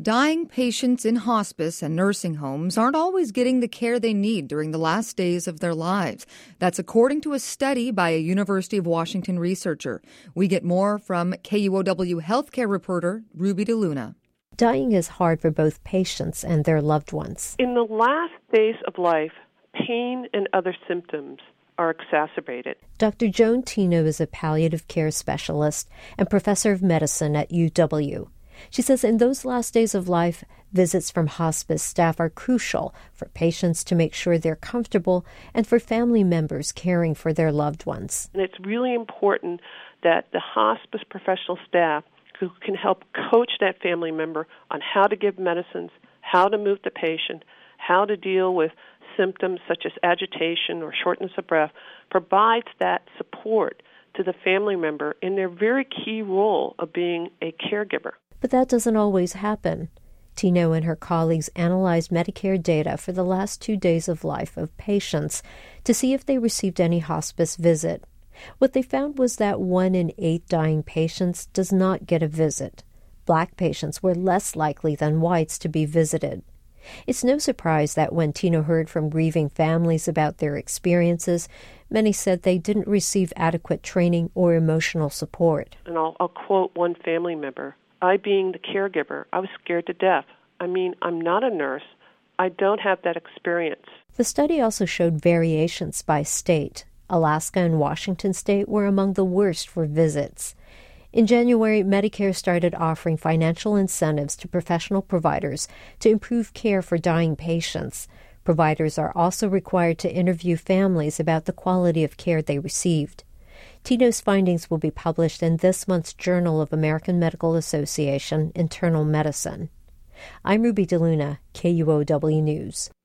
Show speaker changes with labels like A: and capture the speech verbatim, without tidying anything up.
A: Dying patients in hospice and nursing homes aren't always getting the care they need during the last days of their lives. That's according to a study by a University of Washington researcher. We get more from K U O W healthcare reporter Ruby DeLuna.
B: Dying is hard for both patients and their loved ones.
C: In the last days of life, pain and other symptoms are exacerbated.
B: Doctor Joan Tino is a palliative care specialist and professor of medicine at U W. She says in those last days of life, visits from hospice staff are crucial for patients to make sure they're comfortable and for family members caring for their loved ones.
C: And it's really important that the hospice professional staff who can help coach that family member on how to give medicines, how to move the patient, how to deal with symptoms such as agitation or shortness of breath, provides that support to the family member in their very key role of being a caregiver.
B: But that doesn't always happen. Tino and her colleagues analyzed Medicare data for the last two days of life of patients to see if they received any hospice visit. What they found was that one in eight dying patients does not get a visit. Black patients were less likely than whites to be visited. It's no surprise that when Tino heard from grieving families about their experiences, many said they didn't receive adequate training or emotional support.
C: And I'll, I'll quote one family member. I, being the caregiver, I was scared to death. I mean, I'm not a nurse. I don't have that experience.
B: The study also showed variations by state. Alaska and Washington state were among the worst for visits. In January, Medicare started offering financial incentives to professional providers to improve care for dying patients. Providers are also required to interview families about the quality of care they received. Tino's findings will be published in this month's Journal of American Medical Association Internal Medicine. I'm Ruby DeLuna, K U O W News.